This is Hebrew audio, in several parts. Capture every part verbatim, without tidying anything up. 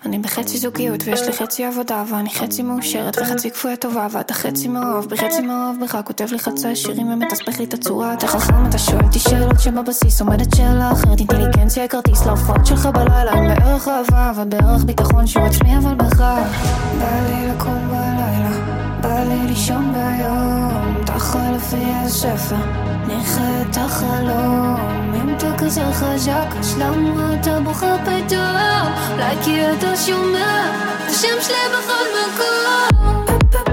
אני בחצי זוגיות ויש לי חצי עבודה, ואני חצי מאושרת וחצי כפויה טובה, ואתה חצי מאוהב בחצי מאוהב בך, כותב לי חצי שירים ומתספק לי את הצורה. אתה חכם, אתה שואל אותי שאלות שבבסיס עומדת שאלה אחרת. אינטליגנציה היא כרטיס להופעות שלך בלילה, עם בערך אהבה ובערך ביטחון שהוא עצמי אבל בך. בא לי לקום בלילה, בא לי לישון ביום, תחל לפי הספר נחיה את החלום. אם אתה כזה חזק אז למה אתה בוחר פתאום? אולי כי אתה שומע את השם שלי בכל מקום.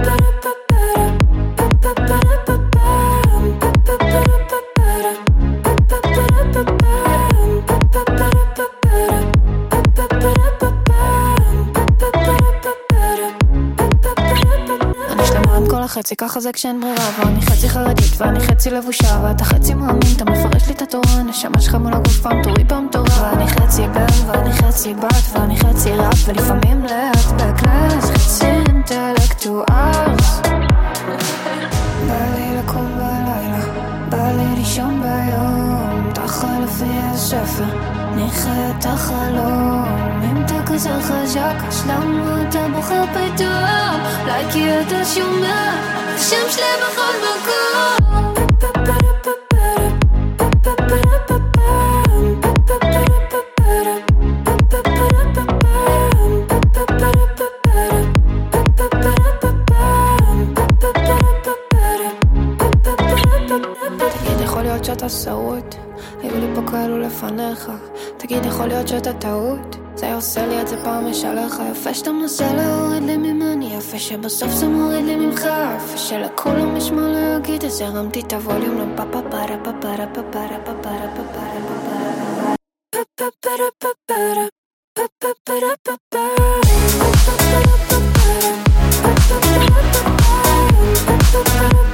חצי ככה זה כשאין ברירה, ואני חצי חרדית ואני חצי לבושה, ואתה חצי מאמין, אתה מפרש לי את התורה, נשמה שלך מול הגוף פעם תורי פעם תורה. ואני חצי בן ואני חצי בת ואני חצי רב, ולפעמים לאט בקלאס חצי אינטלקטואלס. בא לי לקום בלילה, בא לי לישון ביום, תחל לפי הספר נחיה את החלום. אם אתה כזה חזק אז למה אתה בוחר פתאום? אולי כי אתה שומע את השם שלי בכל מקום. תגיד, יכול להיות שאתה שרוט, היו לי פה כאלו לפניך. תגיד, יכול להיות שאתה טעות, זה עושה לי את זה פעם משלך. יפה שאתה מנסה להוריד לי ממני, יפה שבסוף זה מוריד לי ממך, יפה שלכולם יש מה להגיד, אז הרמתי את הווליום לפאפה פארה פארה פארה פארה פארה פארה.